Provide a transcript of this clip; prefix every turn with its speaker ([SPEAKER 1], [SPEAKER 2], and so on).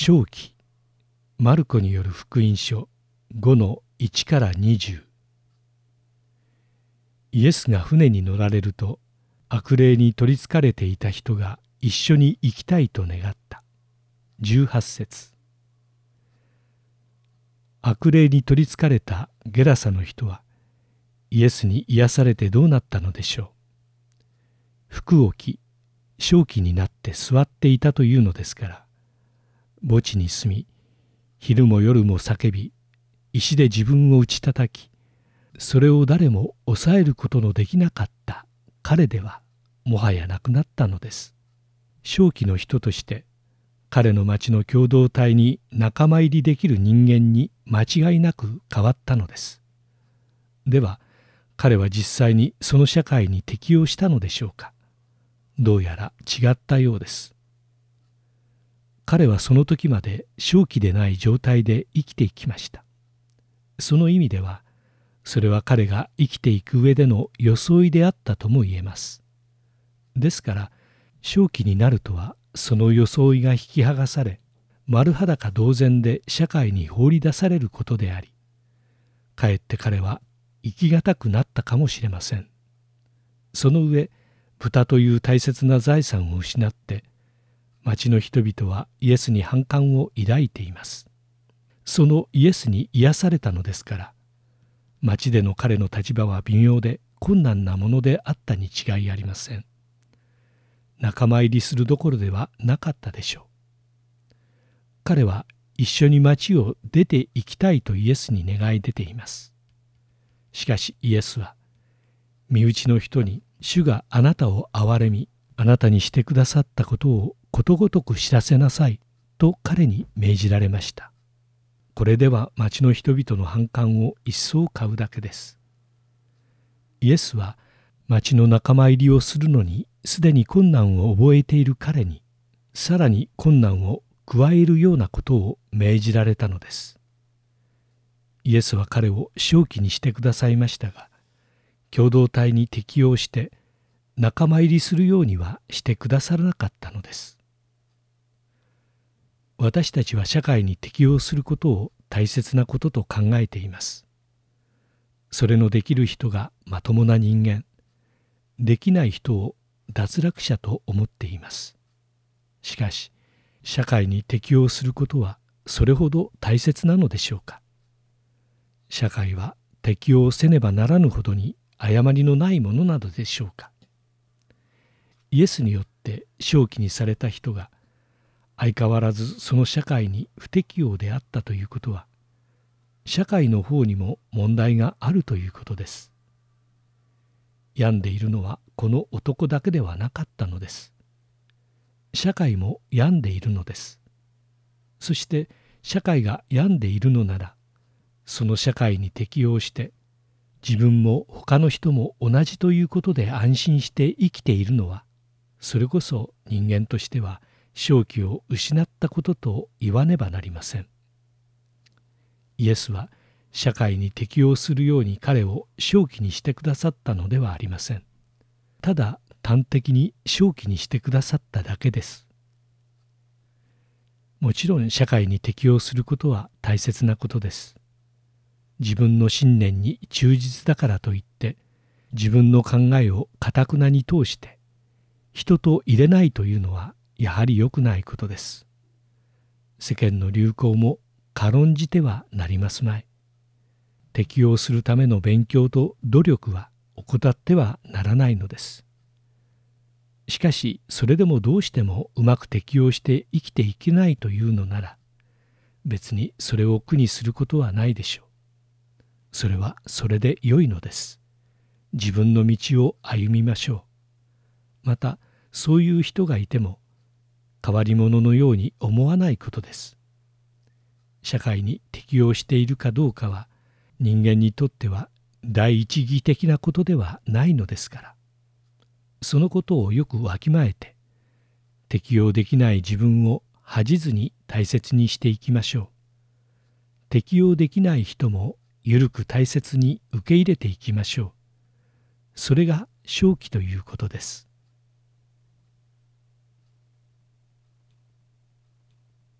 [SPEAKER 1] 正気、マルコによる福音書5-1から20。イエスが船に乗られると、悪霊に取りつかれていた人が一緒に行きたいと願った。18節。悪霊に取りつかれたゲラサの人は、イエスに癒されてどうなったのでしょう。服を着、正気になって座っていたというのですから、墓地に住み、昼も夜も叫び、石で自分を打ち叩き、それを誰も抑えることのできなかった彼ではもはやなくなったのです。正気の人として彼の町の共同体に仲間入りできる人間に間違いなく変わったのです。では彼は実際にその社会に適応したのでしょうか。どうやら違ったようです。彼はその時まで正気でない状態で生きていきました。その意味では、それは彼が生きていく上での装いであったとも言えます。ですから、正気になるとはその装いが引き剥がされ、丸裸同然で社会に放り出されることであり、かえって彼は生きがたくなったかもしれません。その上、豚という大切な財産を失って、町の人々はイエスに反感を抱いています。そのイエスに癒されたのですから、町での彼の立場は微妙で困難なものであったに違いありません。仲間入りするどころではなかったでしょう。彼は一緒に町を出て行きたいとイエスに願い出ています。しかしイエスは、身内の人に主があなたを憐れみ、あなたにしてくださったことをことごとく知らせなさいと彼に命じられました。これでは町の人々の反感を一層買うだけです。イエスは町の仲間入りをするのにすでに困難を覚えている彼にさらに困難を加えるようなことを命じられたのです。イエスは彼を正気にしてくださいましたが、共同体に適応して仲間入りするようにはしてくださらなかったのです。私たちは社会に適応することを大切なことと考えています。それのできる人がまともな人間、できない人を脱落者と思っています。しかし、社会に適応することはそれほど大切なのでしょうか。社会は適応せねばならぬほどに誤りのないものなどでしょうか。イエスによって正気にされた人が、相変わらずその社会に不適応であったということは、社会の方にも問題があるということです。病んでいるのはこの男だけではなかったのです。社会も病んでいるのです。そして社会が病んでいるのなら、その社会に適応して、自分も他の人も同じということで安心して生きているのは、それこそ人間としては正気を失ったことと言わねばなりません。イエスは社会に適応するように彼を正気にしてくださったのではありません。ただ端的に正気にしてくださっただけです。もちろん社会に適応することは大切なことです。自分の信念に忠実だからといって、自分の考えを頑なに通して人と入れないというのはやはり良くないことです。世間の流行も軽んじてはなりますまい。適応するための勉強と努力は怠ってはならないのです。しかしそれでもどうしてもうまく適応して生きていけないというのなら、別にそれを苦にすることはないでしょう。それはそれで良いのです。自分の道を歩みましょう。またそういう人がいても変わり者のように思わないことです。社会に適応しているかどうかは人間にとっては第一義的なことではないのですから、そのことをよくわきまえて、適応できない自分を恥じずに大切にしていきましょう。適応できない人も緩く大切に受け入れていきましょう。それが正気ということです。